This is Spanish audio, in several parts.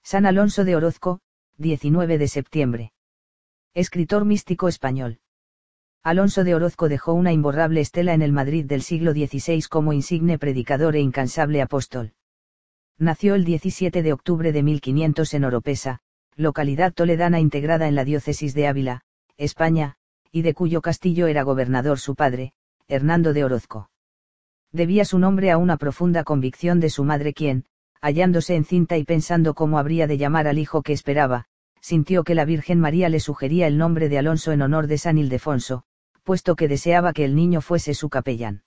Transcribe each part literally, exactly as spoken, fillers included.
San Alonso de Orozco, diecinueve de septiembre. Escritor místico español. Alonso de Orozco dejó una imborrable estela en el Madrid del siglo dieciséis como insigne predicador e incansable apóstol. Nació el diecisiete de octubre de mil quinientos en Oropesa, localidad toledana integrada en la diócesis de Ávila, España, y de cuyo castillo era gobernador su padre, Hernando de Orozco. Debía su nombre a una profunda convicción de su madre quien, hallándose encinta y pensando cómo habría de llamar al hijo que esperaba, sintió que la Virgen María le sugería el nombre de Alonso en honor de San Ildefonso, puesto que deseaba que el niño fuese su capellán.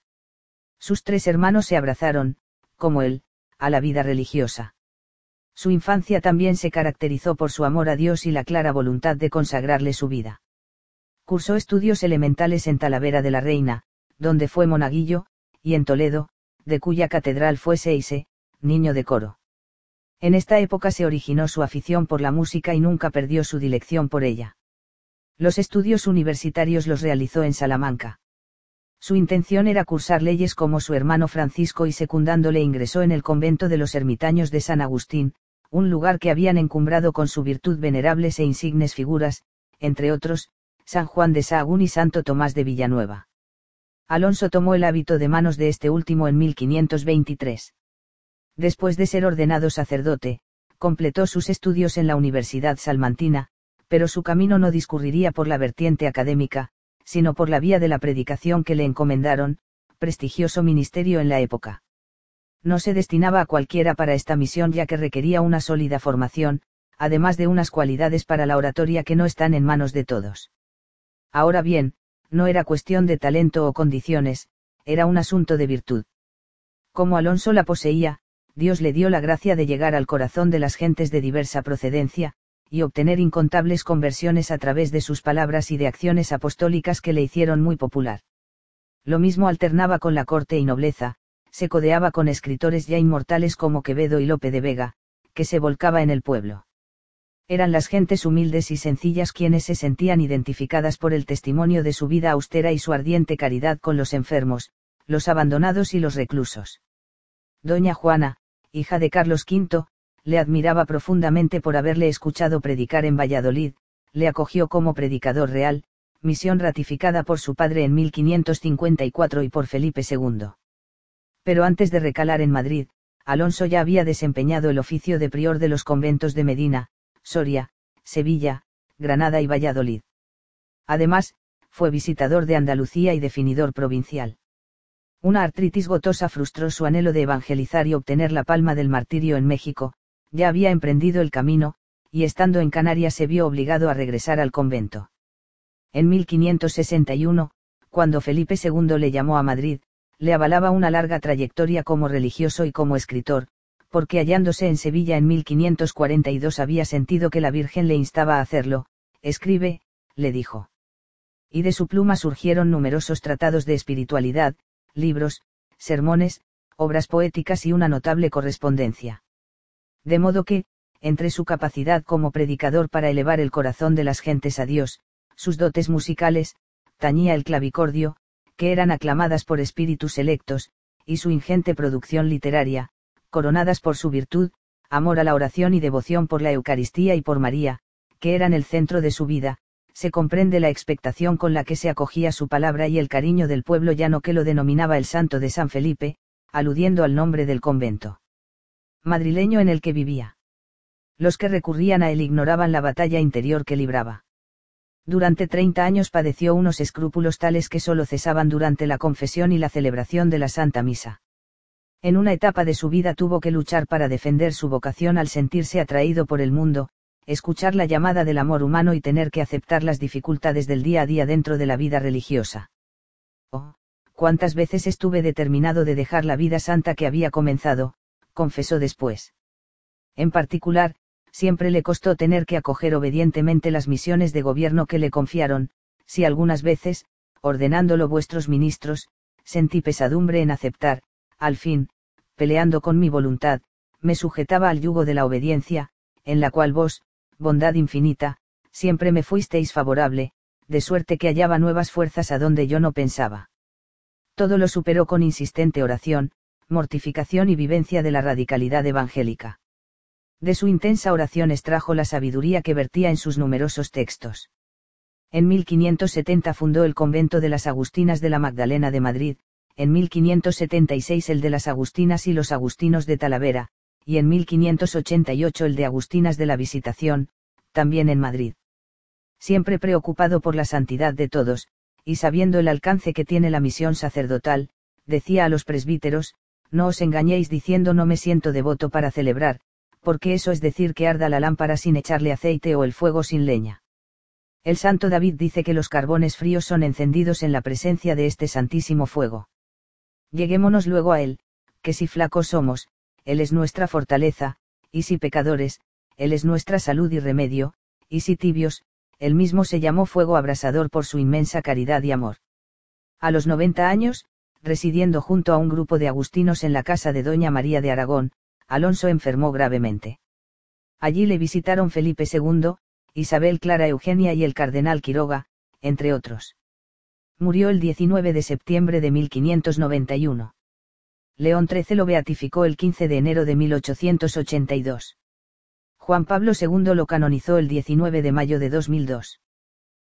Sus tres hermanos se abrazaron, como él, a la vida religiosa. Su infancia también se caracterizó por su amor a Dios y la clara voluntad de consagrarle su vida. Cursó estudios elementales en Talavera de la Reina, donde fue monaguillo, y en Toledo, de cuya catedral fue Seise, niño de coro. En esta época se originó su afición por la música y nunca perdió su dilección por ella. Los estudios universitarios los realizó en Salamanca. Su intención era cursar leyes como su hermano Francisco y secundándole ingresó en el convento de los ermitaños de San Agustín, un lugar que habían encumbrado con su virtud venerables e insignes figuras, entre otros, San Juan de Sahagún y Santo Tomás de Villanueva. Alonso tomó el hábito de manos de este último en mil quinientos veintitrés. Después de ser ordenado sacerdote, completó sus estudios en la Universidad Salmantina, pero su camino no discurriría por la vertiente académica, sino por la vía de la predicación que le encomendaron, prestigioso ministerio en la época. No se destinaba a cualquiera para esta misión ya que requería una sólida formación, además de unas cualidades para la oratoria que no están en manos de todos. Ahora bien, no era cuestión de talento o condiciones, era un asunto de virtud. Como Alonso la poseía, Dios le dio la gracia de llegar al corazón de las gentes de diversa procedencia, y obtener incontables conversiones a través de sus palabras y de acciones apostólicas que le hicieron muy popular. Lo mismo alternaba con la corte y nobleza, se codeaba con escritores ya inmortales como Quevedo y Lope de Vega, que se volcaba en el pueblo. Eran las gentes humildes y sencillas quienes se sentían identificadas por el testimonio de su vida austera y su ardiente caridad con los enfermos, los abandonados y los reclusos. Doña Juana, hija de Carlos quinto, le admiraba profundamente por haberle escuchado predicar en Valladolid, le acogió como predicador real, misión ratificada por su padre en mil quinientos cincuenta y cuatro y por Felipe segundo. Pero antes de recalar en Madrid, Alonso ya había desempeñado el oficio de prior de los conventos de Medina, Soria, Sevilla, Granada y Valladolid. Además, fue visitador de Andalucía y definidor provincial. Una artritis gotosa frustró su anhelo de evangelizar y obtener la palma del martirio en México, ya había emprendido el camino, y estando en Canarias se vio obligado a regresar al convento. En mil quinientos sesenta y uno, cuando Felipe segundo le llamó a Madrid, le avalaba una larga trayectoria como religioso y como escritor, porque hallándose en Sevilla en mil quinientos cuarenta y dos había sentido que la Virgen le instaba a hacerlo. Escribe, le dijo. Y de su pluma surgieron numerosos tratados de espiritualidad, libros, sermones, obras poéticas y una notable correspondencia. De modo que, entre su capacidad como predicador para elevar el corazón de las gentes a Dios, sus dotes musicales, tañía el clavicordio, que eran aclamadas por espíritus selectos, y su ingente producción literaria, coronadas por su virtud, amor a la oración y devoción por la Eucaristía y por María, que eran el centro de su vida, se comprende la expectación con la que se acogía su palabra y el cariño del pueblo llano que lo denominaba el Santo de San Felipe, aludiendo al nombre del convento madrileño en el que vivía. Los que recurrían a él ignoraban la batalla interior que libraba. Durante treinta años padeció unos escrúpulos tales que solo cesaban durante la confesión y la celebración de la Santa Misa. En una etapa de su vida tuvo que luchar para defender su vocación al sentirse atraído por el mundo, escuchar la llamada del amor humano y tener que aceptar las dificultades del día a día dentro de la vida religiosa. Oh, cuántas veces estuve determinado de dejar la vida santa que había comenzado, confesó después. En particular, siempre le costó tener que acoger obedientemente las misiones de gobierno que le confiaron, si algunas veces, ordenándolo vuestros ministros, sentí pesadumbre en aceptar, al fin, peleando con mi voluntad, me sujetaba al yugo de la obediencia, en la cual vos, bondad infinita, siempre me fuisteis favorable, de suerte que hallaba nuevas fuerzas a donde yo no pensaba. Todo lo superó con insistente oración, mortificación y vivencia de la radicalidad evangélica. De su intensa oración extrajo la sabiduría que vertía en sus numerosos textos. En mil quinientos setenta fundó el convento de las Agustinas de la Magdalena de Madrid, en mil quinientos setenta y seis el de las Agustinas y los Agustinos de Talavera, y en mil quinientos ochenta y ocho el de Agustinas de la Visitación, también en Madrid. Siempre preocupado por la santidad de todos, y sabiendo el alcance que tiene la misión sacerdotal, decía a los presbíteros, no os engañéis diciendo no me siento devoto para celebrar, porque eso es decir que arda la lámpara sin echarle aceite o el fuego sin leña. El santo David dice que los carbones fríos son encendidos en la presencia de este santísimo fuego. Lleguémonos luego a él, que si flacos somos, él es nuestra fortaleza, y si pecadores, él es nuestra salud y remedio, y si tibios, él mismo se llamó fuego abrasador por su inmensa caridad y amor. A los noventa años, residiendo junto a un grupo de agustinos en la casa de doña María de Aragón, Alonso enfermó gravemente. Allí le visitaron Felipe segundo, Isabel Clara Eugenia y el cardenal Quiroga, entre otros. Murió el diecinueve de septiembre de mil quinientos noventa y uno. León trece lo beatificó el quince de enero de mil ochocientos ochenta y dos. Juan Pablo segundo lo canonizó el diecinueve de mayo de dos mil dos.